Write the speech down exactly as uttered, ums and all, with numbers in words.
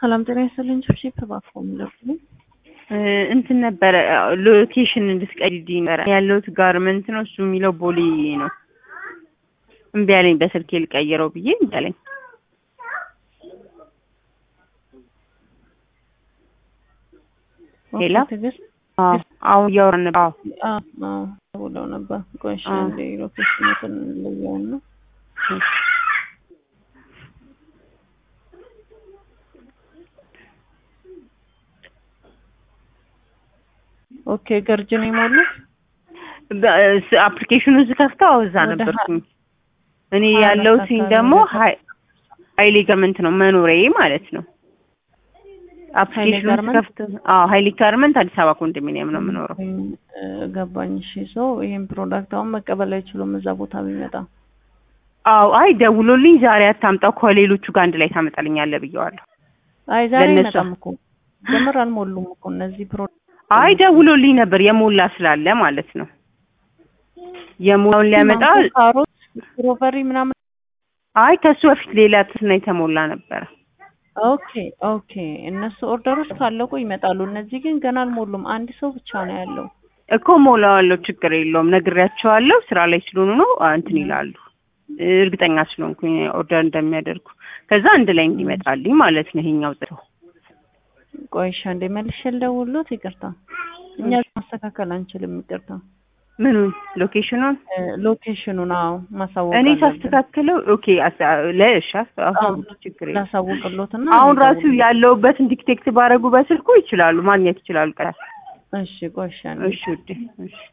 ሰላም ጤና ይስጥልኝ። ቺፕ ባፎም ለምን እንትን ነበር ሎኬሽን እንድትቀይሪልኝ ነበር ያለሁት ጋርመንት ነው እሱ የሚለው ቦሌ ነው። እምቢ አለኝ በስልኬ ልቀይረው ብዬ እምቢ አለኝ። ሄላ አዎ አሁን እያወራን ነበር። አዎ አዎ ብለው ነበር። ቆይሽ እንደ ሎኬሽኑን ለያውና ኦኬ ገርጅኔ ሞሉት አፕሊኬሽኑን ዝከፍተው እዛ ነበርኩኝ እኔ ያለሁት ደግሞ ሃይሊ ጋርመንት ነው መኖሪያዬ ማለት ነው። አፕሊኬሽኑን ዝከፍተው አዎ ሃይሊ ጋርመንት አዲስ አበባ ኮንዶሚኒየም ነው የምኖረው። ገባኝ። እሺ ሶ ይሄን ፕሮዳክት አሁን መቀበል አይችሉም እዛ ቦታ ቢመጣ? አዎ አይ ደውሎልኝ ዛሬ አታምጣው ከሌሎቹ ጋር አንድ ላይ ታመጣልኛለህ ብየዋለሁ። አይ ዛሬ መጣም እኮ ጀመር አልሞሉም እኮ እነዚህ ፕሮዳክት አይ ደውሎልኝ ነበር የሞላ ስላለ ማለት ነው። የሞላውን ሊያመጣ ካሮት ስትሮበሪ ምናምን አይ ከሱ በፊት ሌላ ተስና የተሞላ ነበር። ኦኬ ኦኬ እነሱ ኦርደሮች ካለቁ ይመጣሉ። እነዚህ ግን ገና አልሞሉም። አንድ ሰው ብቻ ነው ያለው እኮ ሞላዋለሁ ችግር የለውም ነግሬያቸዋለሁ። ስራ ላይ ስለሆኑ ነው እንትን ይላሉ እርግጠኛ ስለሆንኩኝ ኦርደር እንደሚያደርጉ ከዛ አንድ ላይ እንዲመጣልኝ ማለት ነው። ይሄኛው ጥሩ ቆይሻ እንደመልሽ ልደውልሎት ይቅርታ እኛ ማስተካከል አንችልም ይቅርታ። ምኑ ሎኬሽኑን ሎኬሽኑን አዎ ማሳወቅ እኔ ሳስተካክለው ኦኬ ለእሺ አሁን ችግር የለም ላሳውቅሎትና አሁን ራሱ ያለውበትን ዲቴክት ባረጉ በስልኩ ይችላሉ ማግኘት ይችላሉ። ቀላል እሺ ቆይሻ እሺ እሺ